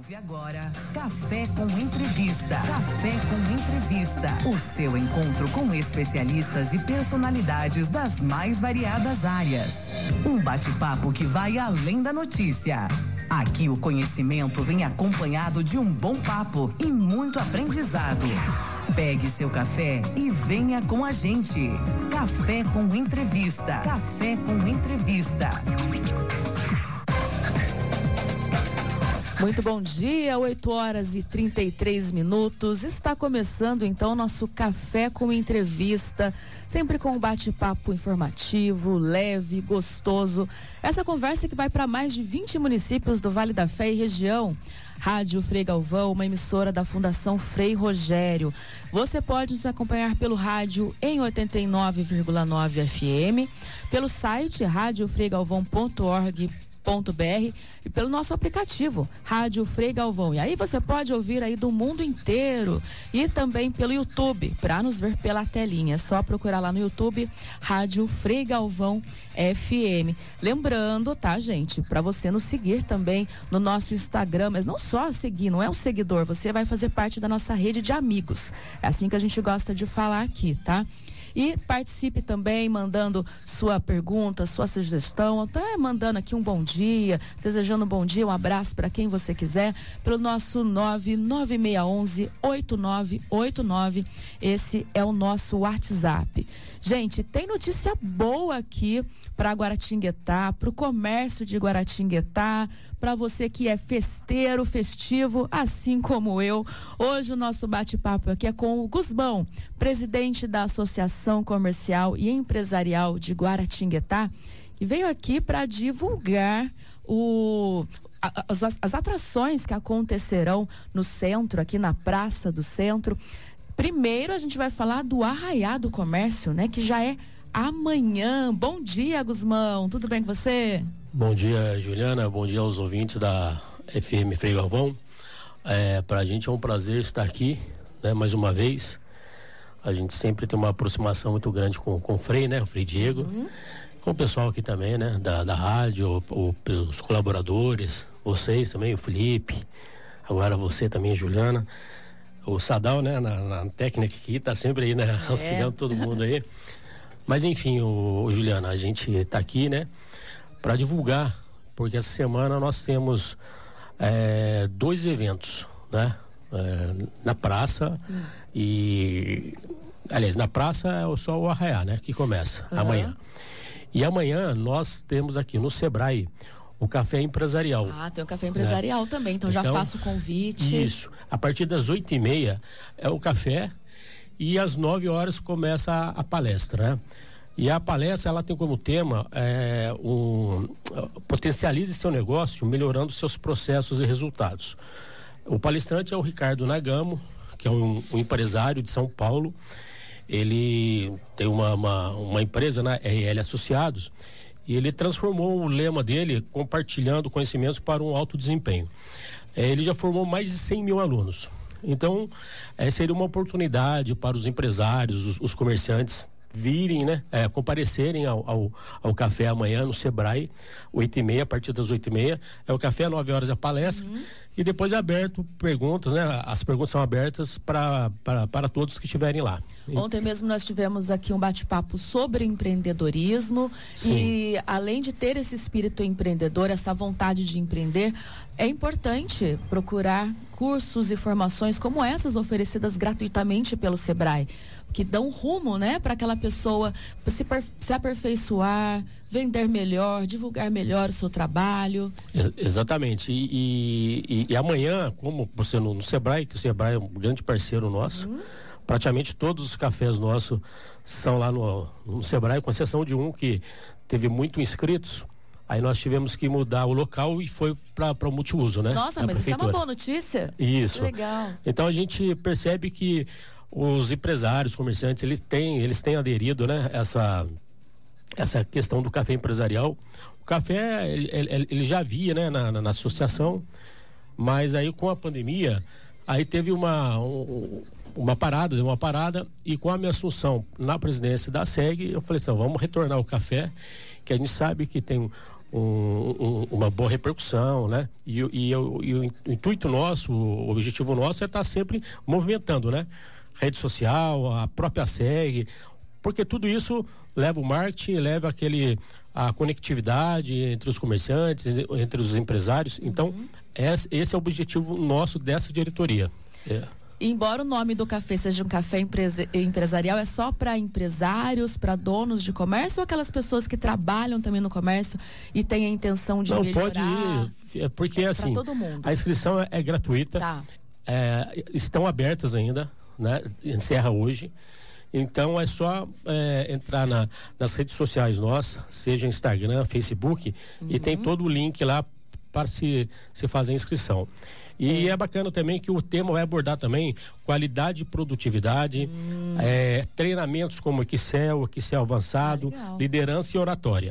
Ouve agora Café com Entrevista. Café com Entrevista. O seu encontro com especialistas e personalidades das mais variadas áreas. Um bate-papo que vai além da notícia. Aqui o conhecimento vem acompanhado de um bom papo e muito aprendizado. Pegue seu café e venha com a gente. Café com Entrevista. Café com Entrevista. Muito bom dia, 8h33. Está começando então o nosso Café com Entrevista, sempre com um bate-papo informativo, leve, gostoso. Essa conversa que vai para mais de 20 municípios do Vale da Fé e região. Rádio Frei Galvão, uma emissora da Fundação Frei Rogério. Você pode nos acompanhar pelo rádio em 89,9 FM, pelo site radiofreigalvão.org.br e pelo nosso aplicativo Rádio Frei Galvão. E aí você pode ouvir aí do mundo inteiro e também pelo YouTube, para nos ver pela telinha. É só procurar lá no YouTube Rádio Frei Galvão FM. Lembrando, tá, gente, para você nos seguir também no nosso Instagram, mas não só seguir, não é um seguidor, você vai fazer parte da nossa rede de amigos. É assim que a gente gosta de falar aqui, tá? E participe também mandando sua pergunta, sua sugestão, até mandando aqui um bom dia, desejando um bom dia, um abraço para quem você quiser, pelo nosso 99611-8989. Esse é o nosso WhatsApp. Gente, tem notícia boa aqui para Guaratinguetá, para o comércio de Guaratinguetá, para você que é festeiro, festivo, assim como eu. Hoje o nosso bate-papo aqui é com o Gusmão, presidente da Associação Comercial e Empresarial de Guaratinguetá, que veio aqui para divulgar as atrações que acontecerão no centro, aqui na Praça do Centro. Primeiro a gente vai falar do Arraiá do Comércio, né? Que já é amanhã. Bom dia, Gusmão. Tudo bem com você? Bom dia, Juliana. Bom dia aos ouvintes da FM Frei Galvão. Pra gente é um prazer estar aqui, né? Mais uma vez. A gente sempre tem uma aproximação muito grande com o Frei, né? O Frei Diego. Uhum. Com o pessoal aqui também, né? Da rádio, os colaboradores, vocês também, o Felipe. Agora você também, Juliana. O Sadal, né, na técnica aqui, tá sempre aí, né, auxiliando todo mundo aí. Mas enfim, o Juliana, a gente tá aqui, né, para divulgar, porque essa semana nós temos 2 eventos, né, na praça. Sim. Aliás, na praça é só o Arraiá, né, que começa amanhã. E amanhã nós temos aqui no Sebrae o café empresarial. Ah, tem o café empresarial, né? Também, então já faço o convite. Isso, a partir das 8h30 é o café e às 9h começa a palestra, né? E a palestra, ela tem como tema potencialize seu negócio melhorando seus processos e resultados. O palestrante é o Ricardo Nagamo, que é um empresário de São Paulo. Ele tem uma empresa, né, RL Associados, e ele transformou o lema dele compartilhando conhecimentos para um alto desempenho. Ele já formou mais de 100 mil alunos. Então, seria uma oportunidade para os empresários, os comerciantes virem, né? Comparecerem ao café amanhã no Sebrae, 8h30, a partir das 8h30. É o café, 9h a palestra. Uhum. E depois é aberto perguntas, né? As perguntas são abertas para todos que estiverem lá. Ontem mesmo nós tivemos aqui um bate-papo sobre empreendedorismo. Sim. E além de ter esse espírito empreendedor, essa vontade de empreender, é importante procurar cursos e formações como essas oferecidas gratuitamente pelo Sebrae, que dão rumo, né, para aquela pessoa se aperfeiçoar, vender melhor, divulgar melhor o seu trabalho. Exatamente. E amanhã, como você no Sebrae, que o Sebrae é um grande parceiro nosso, praticamente todos os cafés nossos são lá no Sebrae, com exceção de um que teve muito inscritos. Aí nós tivemos que mudar o local e foi para o multiuso, né? Nossa, mas isso é uma boa notícia. Isso. Que legal. Então a gente percebe que os empresários, comerciantes, eles têm aderido, né? Essa questão do café empresarial. O café, ele já havia, né? Na associação, mas aí com a pandemia, aí teve uma parada, e com a minha assunção na presidência da SEG, eu falei assim, vamos retornar o café, que a gente sabe que tem uma boa repercussão, né? E o intuito nosso, o objetivo nosso é estar sempre movimentando, né? Rede social, a própria SEG, porque tudo isso leva o marketing, leva a conectividade entre os comerciantes, entre os empresários. Então, esse é o objetivo nosso dessa diretoria. Embora o nome do café seja um café empresarial, é só para empresários, para donos de comércio ou aquelas pessoas que trabalham também no comércio e têm a intenção de melhorar? Não, pode ir, porque assim, todo mundo. A inscrição é gratuita, tá. Estão abertas ainda, né? Encerra hoje. Então é só entrar nas redes sociais nossas, seja Instagram, Facebook, e tem todo o link lá para se fazer a inscrição. E é bacana também que o tema vai abordar também qualidade e produtividade, treinamentos como Excel avançado, liderança e oratória.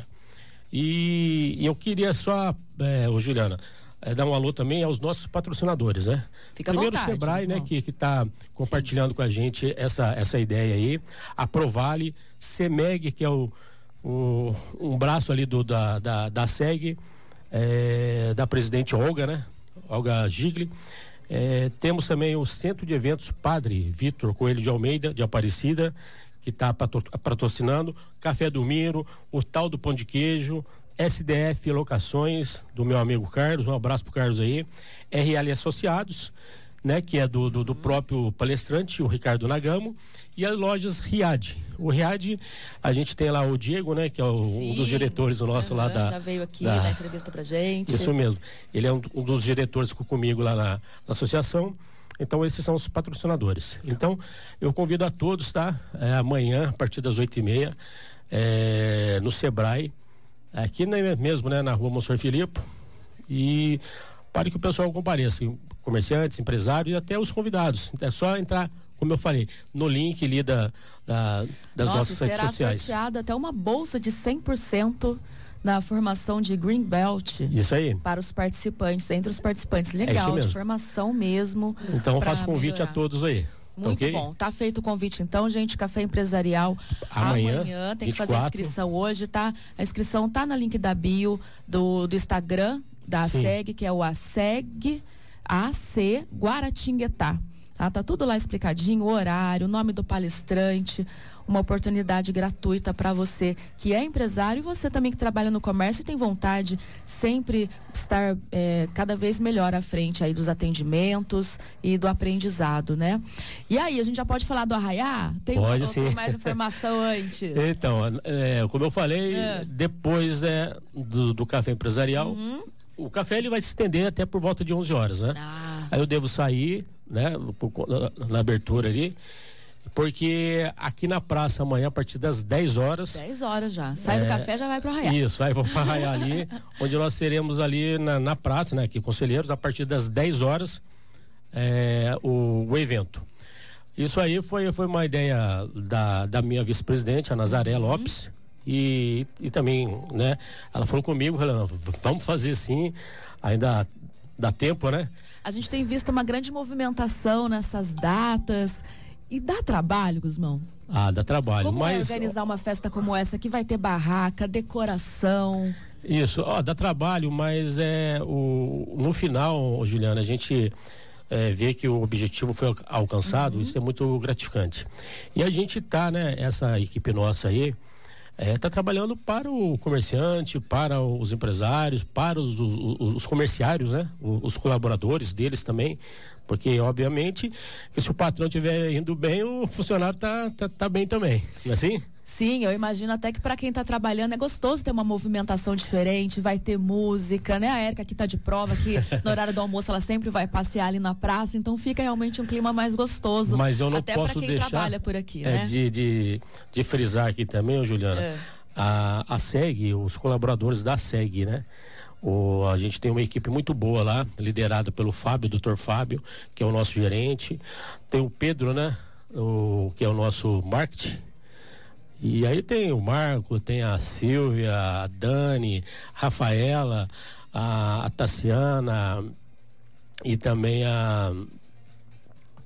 E eu queria só, Juliana, dar um alô também aos nossos patrocinadores, né? Fica Primeiro à vontade, o Sebrae, né, que está compartilhando com a gente essa ideia aí. A Provale, CEMEG, que é um braço ali da SEG, da presidente Olga, né? Olga Gigli. Temos também o Centro de Eventos Padre Vitor Coelho de Almeida, de Aparecida, que está patrocinando. Café do Miro, o Tal do Pão de Queijo, SDF Locações, do meu amigo Carlos, um abraço pro Carlos aí. RL Associados, né, que é do próprio palestrante, o Ricardo Nagamo, e as lojas Riad. O Riad, a gente tem lá o Diego, né, que é um dos diretores nosso lá da... Já veio aqui na entrevista pra gente. Isso mesmo. Ele é um dos diretores comigo lá na associação. Então, esses são os patrocinadores. Então, eu convido a todos, tá? Amanhã, a partir das 8h30, no Sebrae, aqui mesmo, né, na rua Monsenhor Filipe, e para que o pessoal compareça, comerciantes, empresários e até os convidados. É só entrar, como eu falei, no link ali das nossas redes sociais. Será sorteada até uma bolsa de 100% na formação de Green Belt. Isso aí. Para os participantes, entre os participantes. Legal, de formação mesmo. Então eu faço convite a todos aí. Muito bom. Tá feito o convite então, gente. Café Empresarial amanhã tem 24. Que fazer a inscrição hoje, tá? A inscrição tá na link da bio do Instagram da SEG, que é o AC Guaratinguetá. Tá tudo lá explicadinho, o horário, o nome do palestrante, uma oportunidade gratuita para você que é empresário e você também que trabalha no comércio e tem vontade sempre estar cada vez melhor à frente aí dos atendimentos e do aprendizado, né? E aí, a gente já pode falar do Arraiá? Tem mais informação antes? Então, como eu falei, depois do café empresarial, o café ele vai se estender até por volta de 11 horas, né? Aí eu devo sair, né, na abertura ali, porque aqui na praça amanhã a partir das 10 horas. 10 horas já. Sai do café, já vai pro Arraiá. Isso, aí vamos pro Arraiá ali, onde nós teremos ali na praça, né, aqui Conselheiros, a partir das 10 horas o evento. Isso aí foi uma ideia da minha vice-presidente, a Nazaré Lopes. E também, né, ela falou comigo, vamos fazer sim, ainda dá tempo, né? A gente tem visto uma grande movimentação nessas datas e dá trabalho, Guzmão? Dá trabalho. Como organizar uma festa como essa que vai ter barraca, decoração? Isso, dá trabalho, mas no final, Juliana, a gente vê que o objetivo foi alcançado, isso é muito gratificante. E a gente tá, né, essa equipe nossa aí, está trabalhando para o comerciante, para os empresários, para os comerciários, né? Os colaboradores deles também, porque obviamente que se o patrão estiver indo bem, o funcionário tá bem também, não é assim? Sim, eu imagino até que para quem está trabalhando é gostoso ter uma movimentação diferente, vai ter música, né? A Érica aqui tá de prova que no horário do almoço ela sempre vai passear ali na praça, então fica realmente um clima mais gostoso. Mas eu não até posso quem deixar trabalha por aqui, né? de frisar aqui também, Juliana, a SEG, os colaboradores da SEG, né? A gente tem uma equipe muito boa lá, liderada pelo Fábio, Dr. Fábio, que é o nosso gerente. Tem o Pedro, né? Que é o nosso marketing. E aí tem o Marco, tem a Silvia, a Dani, a Rafaela, a Tassiana e também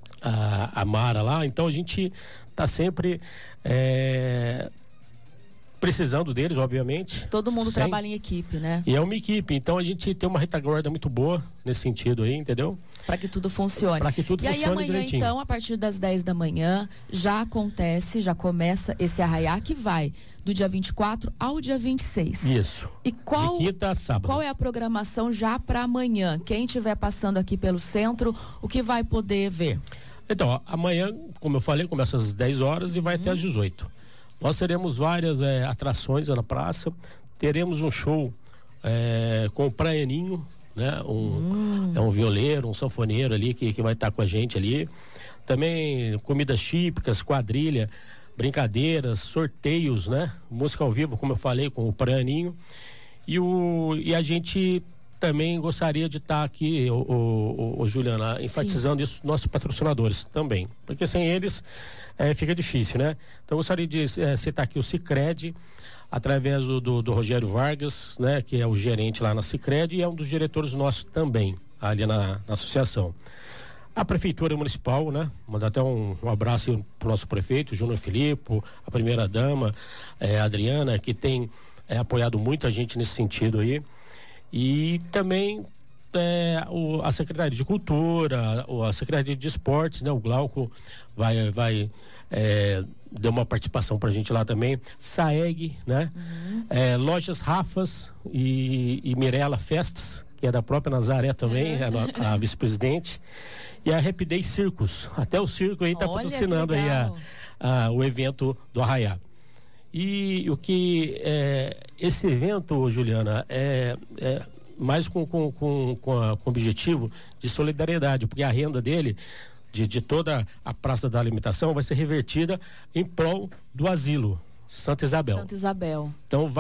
a Mara lá. Então a gente tá sempre precisando deles, obviamente. Todo mundo trabalha em equipe, né? E é uma equipe, então a gente tem uma retaguarda muito boa nesse sentido aí, entendeu? Para que tudo funcione. Para que tudo funcione amanhã, direitinho. então, a partir das 10 da manhã, já começa esse arraiá que vai do dia 24 ao dia 26. Isso. E de quinta a sábado. Qual é a programação já para amanhã? Quem estiver passando aqui pelo centro, o que vai poder ver? Então, amanhã, como eu falei, começa às 10 horas e vai até às 18. Nós teremos várias atrações na praça. Teremos um show com o Praianinho, né? É um violeiro, um sanfoneiro ali que vai estar com a gente ali. Também comidas típicas, quadrilha, brincadeiras, sorteios, né? Música ao vivo, como eu falei, com o Praianinho. E a gente também gostaria de estar aqui, Juliana, enfatizando isso, nossos patrocinadores também, porque sem eles fica difícil, né? Então gostaria de citar aqui o Sicredi, através do Rogério Vargas, né? Que é o gerente lá na Sicredi e é um dos diretores nossos também, ali na associação. A Prefeitura Municipal, né? Mandar até um abraço para o nosso prefeito, Júnior Filipe, a primeira-dama, Adriana, que tem apoiado muita gente nesse sentido aí. E também a Secretaria de Cultura, a Secretaria de Esportes, né? O Glauco vai dar uma participação pra gente lá também. SAEG, né? Lojas Rafas e Mirella Festas, que é da própria Nazaré também, a vice-presidente. E a Rapidez Circos. Até o circo aí tá patrocinando aí o evento do Arraiá. E o que esse evento, Juliana, é mais com o objetivo de solidariedade, porque a renda dele, de toda a Praça da Alimentação, vai ser revertida em prol do asilo Santa Isabel. Santa Isabel. Então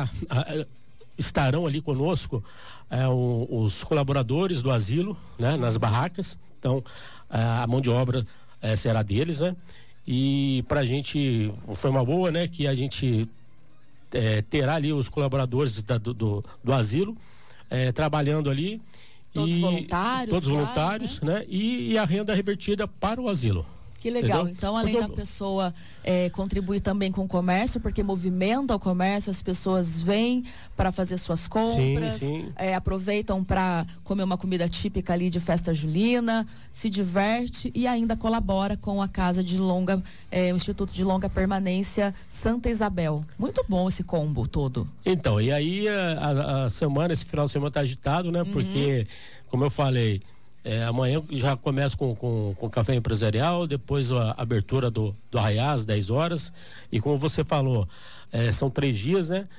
estarão ali conosco os colaboradores do asilo, né, nas barracas. Então a mão de obra será deles, né? E pra gente foi uma boa, né? Que a gente terá ali os colaboradores do asilo trabalhando ali. Todos voluntários. Todos voluntários, né? E a renda revertida para o asilo. Que legal. Entendeu? Então, além da pessoa contribuir também com o comércio, porque movimenta o comércio, as pessoas vêm para fazer suas compras, sim. Aproveitam para comer uma comida típica ali de festa julina, se diverte e ainda colabora com a casa de o Instituto de Longa Permanência Santa Isabel. Muito bom esse combo todo. Então, e aí esse final de semana está agitado, né? Porque, como eu falei, amanhã já começa com café empresarial, depois a abertura do Arraiá às 10 horas. E como você falou, são 3 dias, né?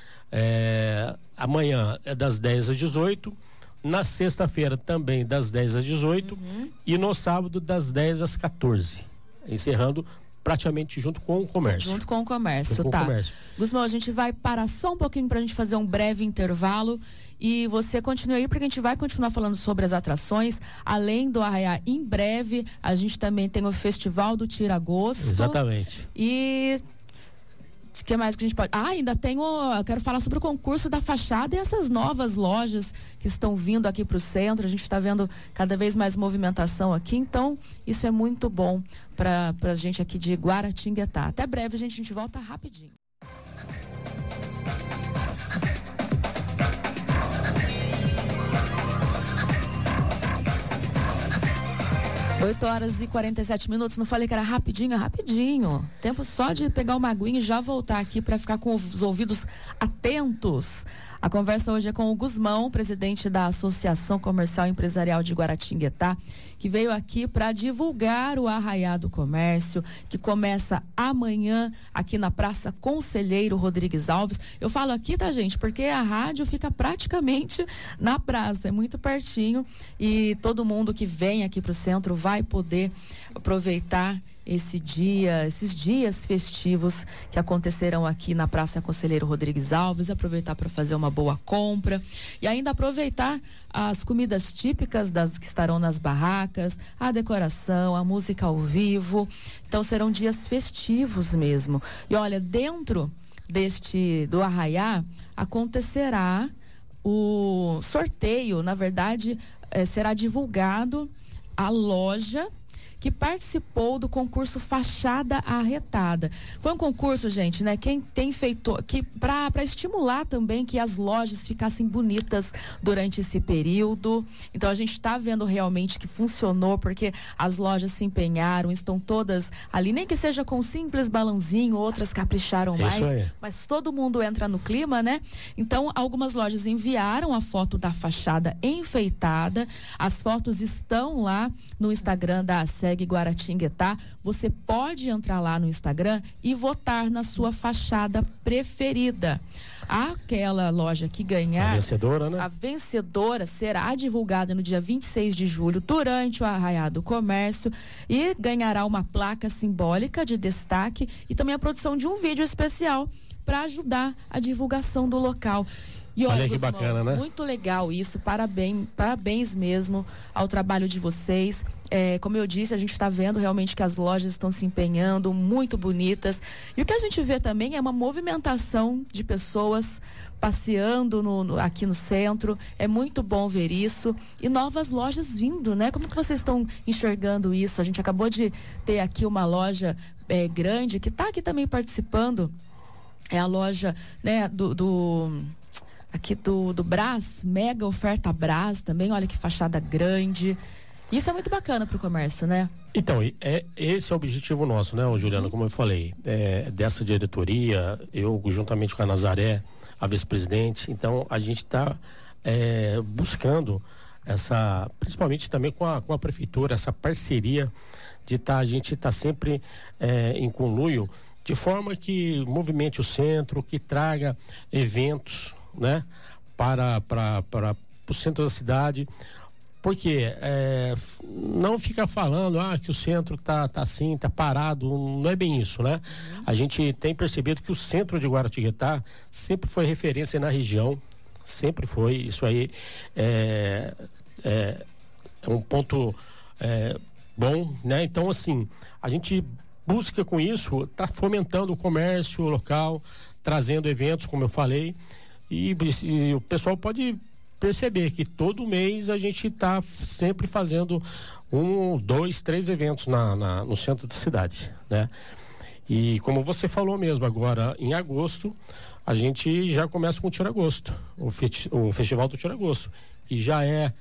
Amanhã é das 10 às 18, na sexta-feira também das 10 às 18 e no sábado das 10 às 14, encerrando praticamente junto com o comércio. Junto com o comércio, tá. Guzmão, a gente vai parar só um pouquinho pra gente fazer um breve intervalo. E você continua aí, porque a gente vai continuar falando sobre as atrações. Além do Arraiá, em breve, a gente também tem o Festival do Tiragosto. Exatamente. E o que mais que a gente pode... ainda tem eu quero falar sobre o concurso da fachada e essas novas lojas que estão vindo aqui para o centro. A gente está vendo cada vez mais movimentação aqui, então isso é muito bom para a gente aqui de Guaratinguetá. Até breve, a gente volta rapidinho. 8h47. Não falei que era rapidinho? É rapidinho. Tempo só de pegar uma aguinha e já voltar aqui para ficar com os ouvidos atentos. A conversa hoje é com o Guzmão, presidente da Associação Comercial e Empresarial de Guaratinguetá, que veio aqui para divulgar o Arraiá do Comércio, que começa amanhã aqui na Praça Conselheiro Rodrigues Alves. Eu falo aqui, tá, gente? Porque a rádio fica praticamente na praça, é muito pertinho e todo mundo que vem aqui para o centro vai poder aproveitar esses dias festivos que acontecerão aqui na Praça Conselheiro Rodrigues Alves, aproveitar para fazer uma boa compra e ainda aproveitar as comidas típicas que estarão nas barracas, a decoração, a música ao vivo. Então serão dias festivos mesmo. E olha, dentro do Arraiá acontecerá o sorteio, na verdade, será divulgado a loja que participou do concurso Fachada Arretada. Foi um concurso, gente, né? Quem tem feito que para estimular também que as lojas ficassem bonitas durante esse período. Então a gente está vendo realmente que funcionou, porque as lojas se empenharam, estão todas ali, nem que seja com um simples balãozinho, outras capricharam mais, mas todo mundo entra no clima, né? Então algumas lojas enviaram a foto da fachada enfeitada. As fotos estão lá no Instagram da SEG Guaratinguetá. Você pode entrar lá no Instagram e votar na sua fachada preferida. Aquela loja que ganhar, a vencedora será divulgada no dia 26 de julho durante o Arraiado do Comércio e ganhará uma placa simbólica de destaque e também a produção de um vídeo especial para ajudar a divulgação do local. E olha que bacana, né? Muito legal isso, parabéns mesmo ao trabalho de vocês. Como eu disse, a gente está vendo realmente que as lojas estão se empenhando, muito bonitas. E o que a gente vê também é uma movimentação de pessoas passeando aqui no centro. É muito bom ver isso. E novas lojas vindo, né? Como que vocês estão enxergando isso? A gente acabou de ter aqui uma loja grande que está aqui também participando. É a loja, né, aqui do Brás, mega oferta Brás também, olha que fachada grande. Isso é muito bacana para o comércio, né? Então, esse é o objetivo nosso, né, Juliana, como eu falei, dessa diretoria, eu juntamente com a Nazaré, a vice-presidente, então a gente está buscando principalmente também com a prefeitura, essa parceria de a gente está sempre em conluio, de forma que movimente o centro, que traga eventos, né, para o centro da cidade, porque não fica falando que o centro tá assim, tá parado, não é bem isso, né? A gente tem percebido que o centro de Guaratinguetá sempre foi referência na região, sempre foi, isso aí é um ponto bom, né? Então, assim, a gente busca com isso, tá fomentando o comércio local, trazendo eventos, como eu falei, e o pessoal pode perceber que todo mês a gente está sempre fazendo 1, 2, 3 eventos no centro da cidade, né? E como você falou mesmo, agora em agosto a gente já começa com o Tira-Gosto, o Festival do Tira-Gosto, que já é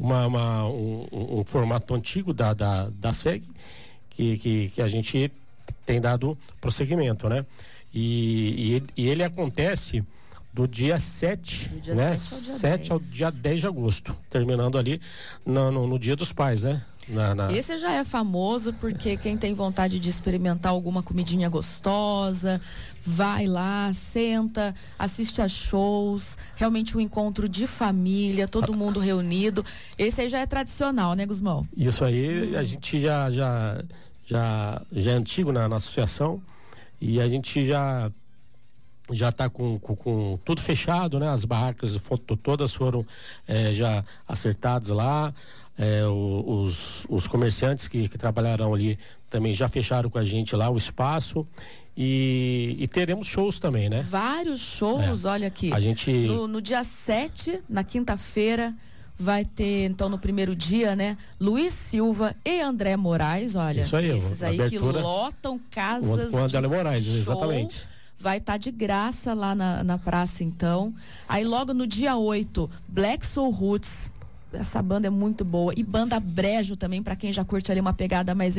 um formato antigo da SEG, que a gente tem dado prosseguimento, né? E ele acontece do dia 7, né? 7 ao dia 10 de agosto, terminando ali no Dia dos Pais, né? Esse já é famoso porque quem tem vontade de experimentar alguma comidinha gostosa, vai lá, senta, assiste a shows, realmente um encontro de família, todo mundo reunido. Esse aí já é tradicional, né, Gusmão? Isso aí a gente já é antigo na associação e a gente já está com tudo fechado, né? As barracas todas foram já acertadas lá, os comerciantes que trabalharão ali também já fecharam com a gente lá o espaço e teremos shows também, né? Vários shows, olha aqui. A gente... no dia 7, na quinta-feira, vai ter, então, no primeiro dia, né? Luiz Silva e André Moraes, olha. Isso aí, esses aí abertura, que lotam casas com André Moraes, show. Exatamente. Vai estar de graça lá na praça, então. Aí logo no dia 8, Black Soul Roots. Essa banda é muito boa. E Banda Brejo também, para quem já curte ali uma pegada mais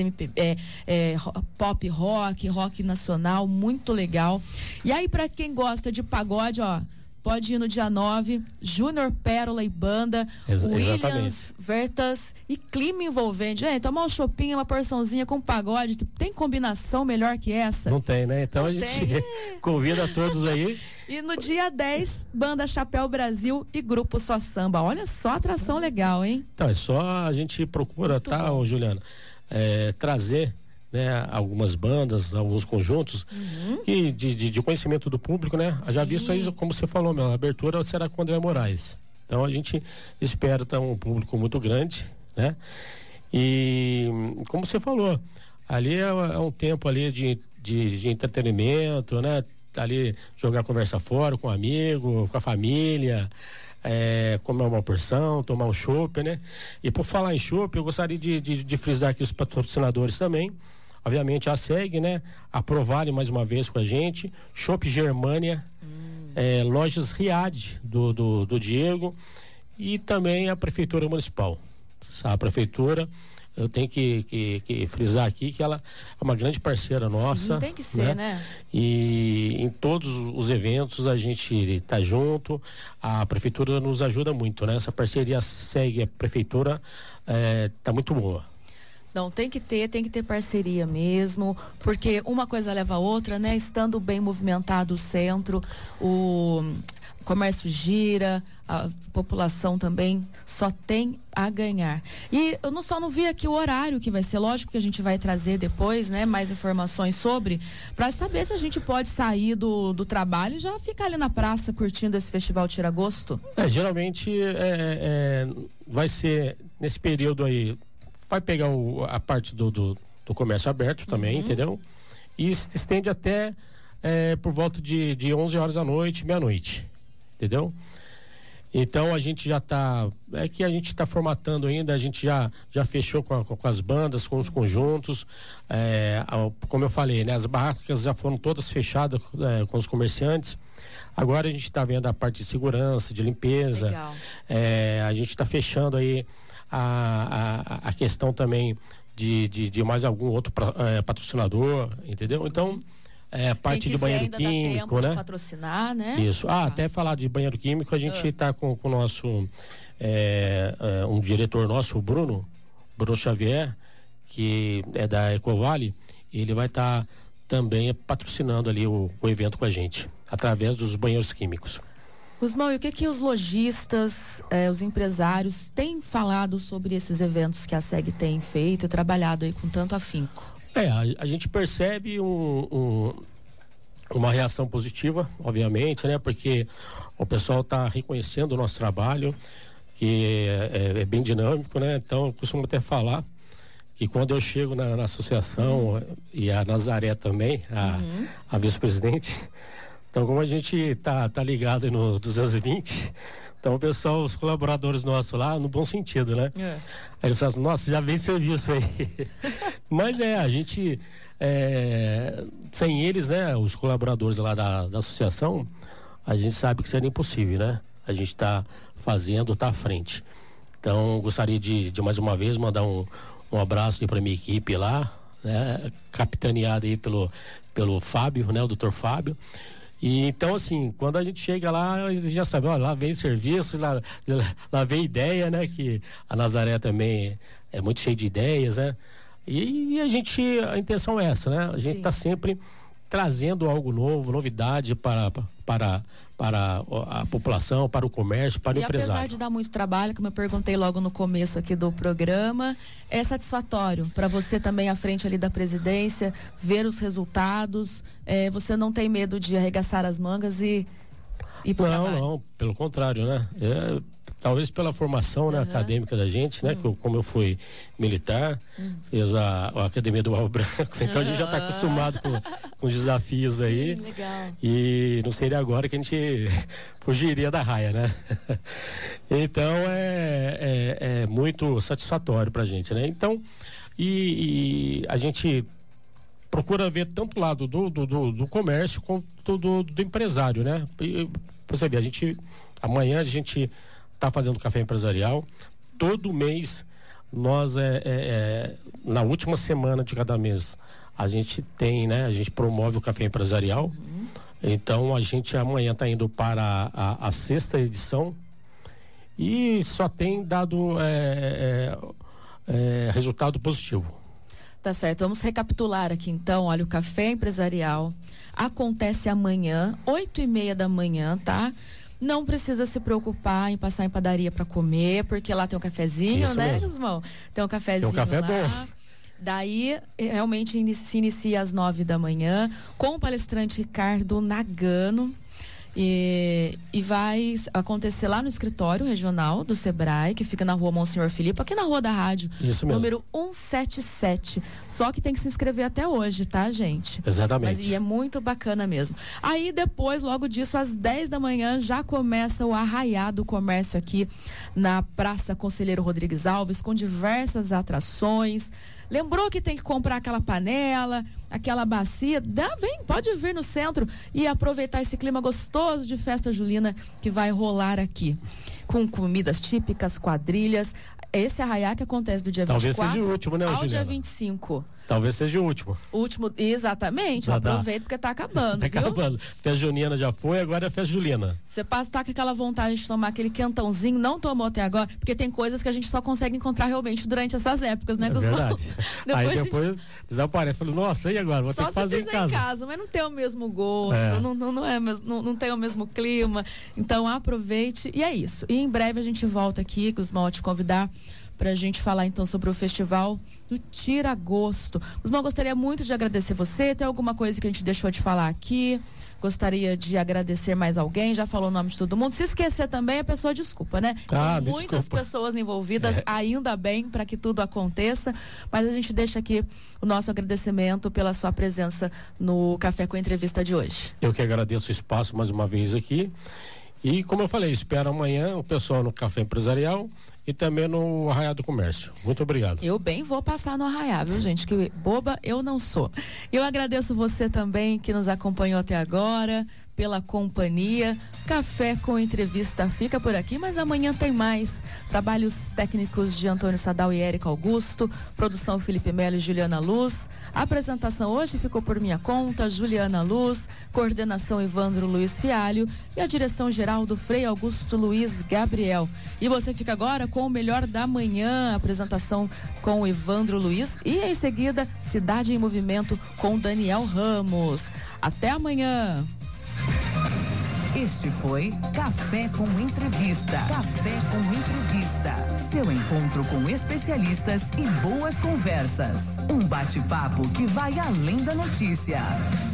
pop rock nacional, muito legal. E aí, para quem gosta de pagode, ó, pode ir no dia 9, Júnior Pérola e Banda, Williams, Vertas e Clima Envolvente. Gente, tomar um chopinho, uma porçãozinha com pagode, tem combinação melhor que essa? Não tem, né? Então a gente convida a todos aí. E no dia 10, Banda Chapéu Brasil e Grupo Só Samba. Olha só, atração legal, hein? Então, é só a gente procura, Juliana, trazer, né, algumas bandas, alguns conjuntos e de conhecimento do público, né? Sim. Já visto aí, como você falou, a abertura será com o André Moraes. Então a gente espera ter um público muito grande, né? E como você falou, ali é um tempo ali de entretenimento, né? Ali jogar conversa fora com um amigo, com a família, comer uma porção, tomar um chopp, né? E por falar em chopp, eu gostaria de frisar aqui os patrocinadores também. Obviamente a SEG, né? Aprovarem mais uma vez com a gente. Chopp Germânia, lojas Riad do Diego e também a Prefeitura Municipal. A Prefeitura, eu tenho que frisar aqui que ela é uma grande parceira nossa. Sim, tem que ser, né? E em todos os eventos a gente está junto, a Prefeitura nos ajuda muito, né? Essa parceria segue a Prefeitura, tá muito boa. Não, tem que ter parceria mesmo, porque uma coisa leva a outra, né? Estando bem movimentado o centro, o comércio gira, a população também só tem a ganhar. E eu só não vi aqui o horário que vai ser, lógico que a gente vai trazer depois, né? Mais informações sobre, para saber se a gente pode sair do trabalho e já ficar ali na praça curtindo esse festival Tira Gosto. Geralmente vai ser nesse período aí. Vai pegar a parte do comércio aberto também, entendeu? E se estende até por volta de 11 horas da noite, meia-noite, entendeu? Então a gente já está, que a gente está formatando ainda, a gente já fechou com as bandas, com os conjuntos, como eu falei, né? As barracas já foram todas fechadas com os comerciantes. Agora a gente está vendo a parte de segurança, de limpeza. Legal. A gente está fechando aí a questão também de mais algum outro patrocinador, entendeu? Então, parte de banheiro químico, né? De patrocinar, né? Isso. Até falar de banheiro químico, a gente está com o nosso um diretor nosso, o Bruno Xavier, que é da Ecovale, ele vai estar também patrocinando ali o evento com a gente, através dos banheiros químicos. Gusmão, e o que os lojistas, os empresários têm falado sobre esses eventos que a SEG tem feito e trabalhado aí com tanto afinco? A gente percebe uma reação positiva, obviamente, né? Porque o pessoal está reconhecendo o nosso trabalho, que é bem dinâmico, né? Então, eu costumo até falar que quando eu chego na associação, e a Nazaré também, a vice-presidente, então, como a gente tá ligado no 220, então o pessoal, os colaboradores nossos lá, no bom sentido, né? Aí eles falam assim, nossa, já vem serviço aí. Mas a gente, sem eles, né, os colaboradores lá da associação, a gente sabe que seria impossível, né? A gente tá fazendo, tá à frente. Então, gostaria de mais uma vez mandar um abraço aí pra minha equipe lá, né? Capitaneada aí pelo Fábio, né? O Dr. Fábio. E então, assim, quando a gente chega lá, a gente já sabe, ó, lá vem serviço, lá vem ideia, né? Que a Nazaré também é muito cheia de ideias, né? E a intenção é essa, né? A gente está sempre trazendo algo novo, novidade para a população, para o comércio, para o empresário. Apesar de dar muito trabalho, como eu perguntei logo no começo aqui do programa, é satisfatório para você também à frente ali da presidência, ver os resultados, você não tem medo de arregaçar as mangas e ir para o trabalho? Não, pelo contrário, né? Talvez pela formação, né, acadêmica da gente, né? Como eu fui militar, fiz a Academia do Barro Branco, então a gente já está acostumado com os desafios aí. Sim, legal. E não seria agora que a gente fugiria da raia, né? Então é muito satisfatório pra gente, né? Então, e a gente procura ver tanto o lado do comércio quanto do empresário, né? E, você vê, amanhã a gente está fazendo café empresarial. Todo mês nós na última semana de cada mês a gente tem, né? A gente promove o café empresarial. Então a gente amanhã está indo para a 6ª edição e só tem dado resultado positivo. Tá certo, vamos recapitular aqui então. Olha, o café empresarial acontece amanhã, 8:30 da manhã, tá? Não precisa se preocupar em passar em padaria para comer, porque lá tem um cafezinho, isso né, mesmo. Gusmão? Tem um cafezinho tem um café lá. Bom. Daí, realmente se inicia às 9 da manhã com o palestrante Ricardo Nagano. E vai acontecer lá no escritório regional do Sebrae, que fica na rua Monsenhor Filipe, aqui na rua da rádio. Isso mesmo. Número 177. Só que tem que se inscrever até hoje, tá, gente? Exatamente. E é muito bacana mesmo. Aí depois, logo disso, às 10 da manhã, já começa o arraiá do comércio aqui na Praça Conselheiro Rodrigues Alves, com diversas atrações. Lembrou que tem que comprar aquela panela, aquela bacia? Pode vir no centro e aproveitar esse clima gostoso de festa julina que vai rolar aqui. Com comidas típicas, quadrilhas. Esse arraiá que acontece do dia 24 Talvez seja o último, né, ao Juliana? dia 25. Talvez seja o último. Exatamente. Aproveita porque tá acabando, viu? Acabando. Festa junina já foi, agora é festa julina. Você tá com aquela vontade de tomar aquele quentãozinho, não tomou até agora, porque tem coisas que a gente só consegue encontrar realmente durante essas épocas, né, Guzmão? Verdade. Depois desaparece. Falei, nossa, e agora? Vou ter que fazer em casa. Só se fizer em casa, mas não tem o mesmo gosto, não tem o mesmo clima. Então aproveite e é isso. E em breve a gente volta aqui, Guzmão, a te convidar pra gente falar então sobre o festival do Tiragosto. Guzmão, gostaria muito de agradecer você. Tem alguma coisa que a gente deixou de falar aqui? Gostaria de agradecer mais alguém? Já falou o nome de todo mundo. Se esquecer também, a pessoa desculpa, né? São muitas pessoas envolvidas, ainda bem, para que tudo aconteça. Mas a gente deixa aqui o nosso agradecimento pela sua presença no Café com Entrevista de hoje. Eu que agradeço o espaço mais uma vez aqui. E como eu falei, espero amanhã o pessoal no Café Empresarial e também no Arraiá do Comércio. Muito obrigado. Eu bem vou passar no Arraiá, viu, gente? Que boba eu não sou. Eu agradeço você também que nos acompanhou até agora, pela companhia. Café com Entrevista fica por aqui, mas amanhã tem mais. Trabalhos técnicos de Antônio Sadal e Érica Augusto, produção Felipe Melo e Juliana Luz. A apresentação hoje ficou por minha conta, Juliana Luz, coordenação Evandro Luiz Fialho e a direção geral do Frei Augusto Luiz Gabriel. E você fica agora com o Melhor da Manhã, apresentação com o Evandro Luiz e em seguida Cidade em Movimento com Daniel Ramos. Até amanhã. Este foi Café com Entrevista. Café com Entrevista. Seu encontro com especialistas e boas conversas. Um bate-papo que vai além da notícia.